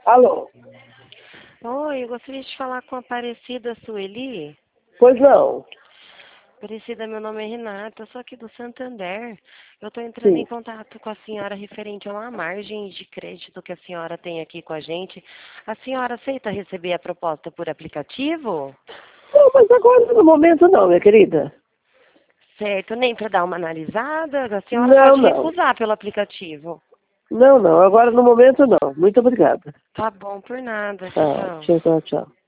Alô? Oi, eu gostaria de falar com a Aparecida Sueli. Pois não. Aparecida, meu nome é Renata, eu sou aqui do Santander. Eu estou entrando em Sim. contato com a senhora referente a uma margem de crédito que a senhora tem aqui com a gente. A senhora aceita receber a proposta por aplicativo? Não, mas agora no momento não, minha querida. Certo, nem para dar uma analisada? A senhora Não, pode não. recusar pelo aplicativo. Não, não. Agora no momento não. Muito obrigada. Tá bom, por nada. Tchau, Tá, tchau. tchau, tchau, tchau.